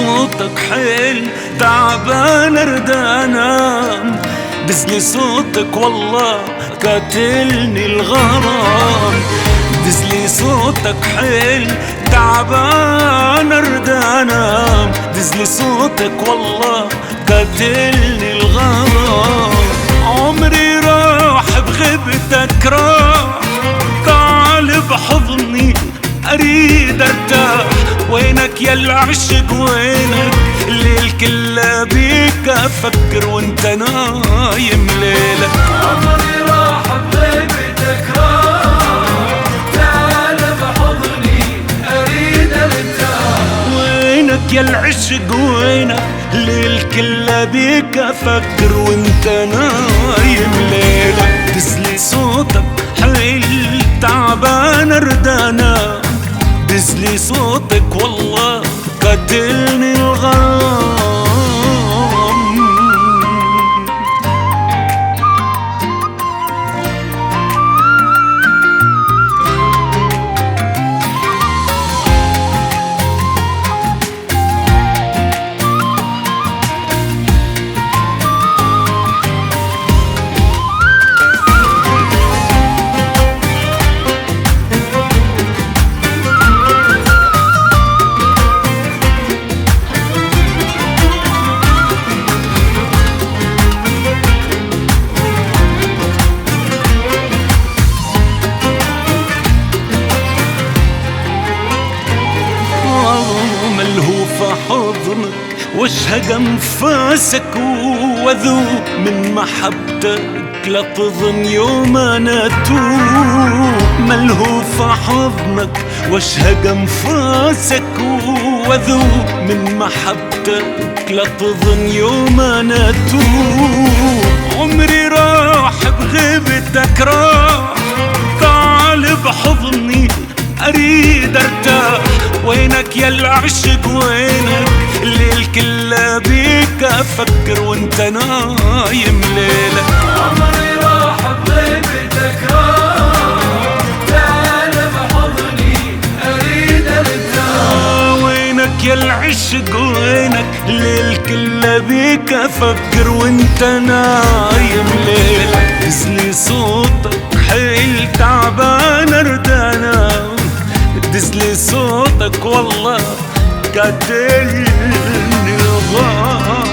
صوتك حيل تعبان ارد انام، دزلي صوتك والله قاتلني الغرام، دزلي صوتك حيل تعبان ارد انام، دزلي صوتك والله قاتلني الغرام. عمري راح بغيبتك راح، تعال بحضني اريد ارتاح، وينك يا العشق وينك؟ الليل كله بيك افكر وانت نايم ليلك. عمري راح بغيبتك راح، تعال بحضني اريد ارتاح، وينك يا العشق وينك؟ الليل كله بيك افكر وانت نايم ليلك. دزلي صوتك حيل تعبان ارد انام، دزلي صوتك والله قاتلني الغرام. ملهوف حضنك واشهق انفاسك، واذوب من محبتك لا تظن يوم انا اتوب. ملهوف حضنك واشهق انفاسك، واذوب من محبتك لا تظن يوم انا اتوب. عمري راح بغيبتك راح، تعال بحضني اريد ارتاح، وينك يا العشق وينك؟ الليل كله بيك افكر وانت نايم ليلك. عمري راح بغيبتك راح، تعال بحضني اريد ارتاح، وينك يا العشق وينك؟ الليل كله بيك افكر وانت نايم ليلك. دزلي صوتك حيل تعبان ارد انام، دزلي صوتك والله قاتلني الغرام.